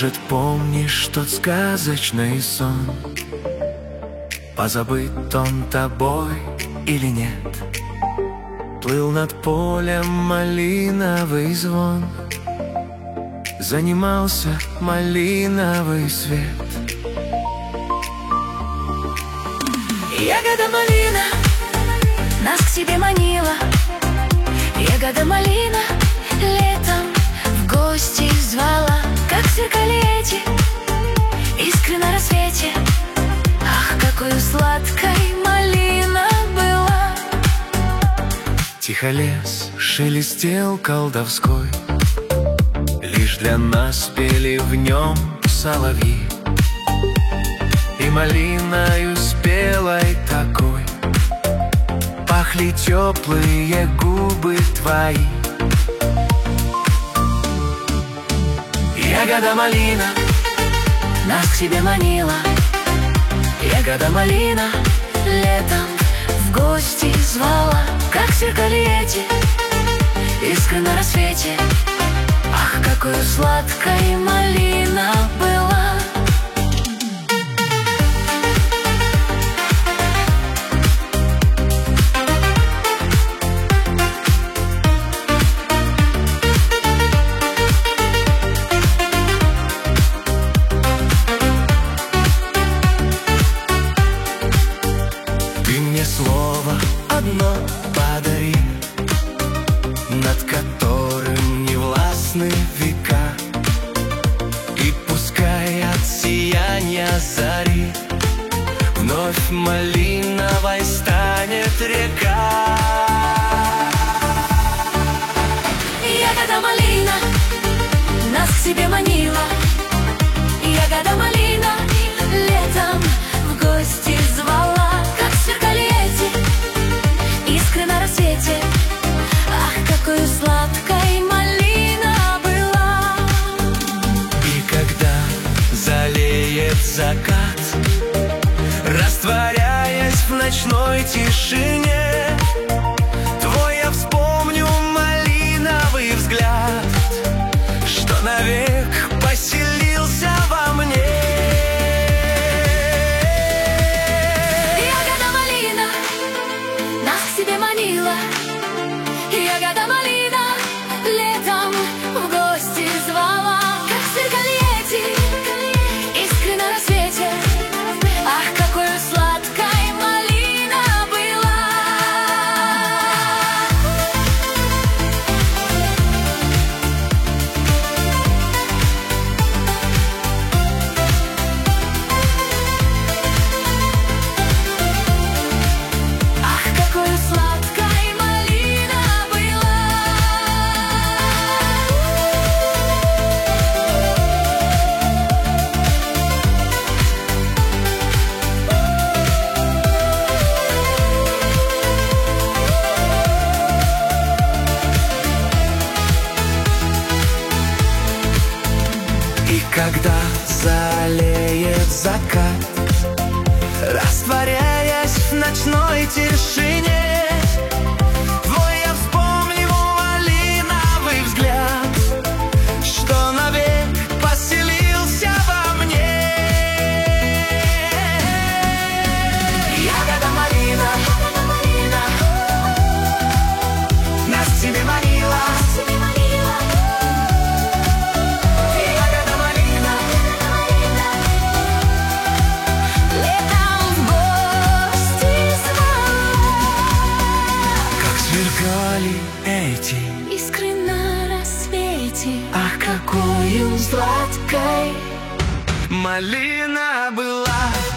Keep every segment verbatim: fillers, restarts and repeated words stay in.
Может, помнишь тот сказочный сон? Позабыт он тобой или нет? Плыл над полем малиновый звон, занимался малиновый свет. Ягода малина нас к себе манила, ягода малина летом в гости звала. Как сверкали эти искры на рассвете, ах, какой сладкой малина была. Тихо лес шелестел колдовской, лишь для нас пели в нем соловьи. И малиною спелой такой пахли теплые губы твои. Ягода малина нас к себе манила, ягода малина летом в гости звала. Как сверкали эти искры на рассвете, ах, какой сладкой малина была. Слово одно подари, над которым не властны века, и пускай от сияния зари вновь малиновой станет река. Ягода малина нас к себе манила, ягода малина летом в гости звала. Как сверкали эти искры на рассвете, ах, какой сладкой малина была. И когда залеет закат, растворяясь в ночной тишине, твой я вспомню малиновый взгляд, что навек поселился во мне. Ягода малина летом в гости звала. Как сверкали эти искры на рассвете, ах, какой сладкой малина была. Ах, какой сладкой малина была. И когда залеет закат, растворяясь в ночной тишине, твой я вспомню малиновый взгляд, что навек поселился во мне. Ягода малина нас к себе манила, ягода малина летом в гости звала. Как сверкали эти Искры на рассвете, ах, какой сладкой малина была.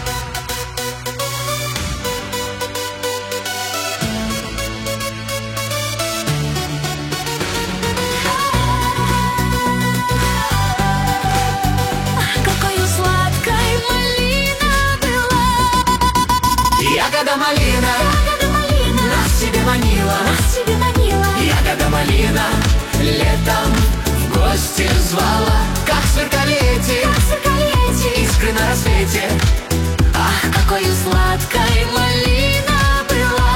какой сладкой малина была. Ягода малина нас к себе манила, ягода малина летом в гости звала. Как сверкали эти искры на рассвете, ах, какой сладкой малина была.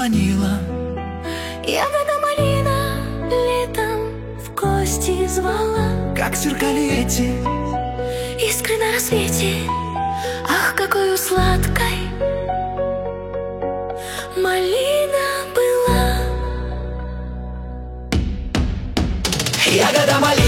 манила. Ягода малина летом в гости звала. Как сверкали эти искры на рассвете. Ах, какой сладкой малина была. Ягода малина.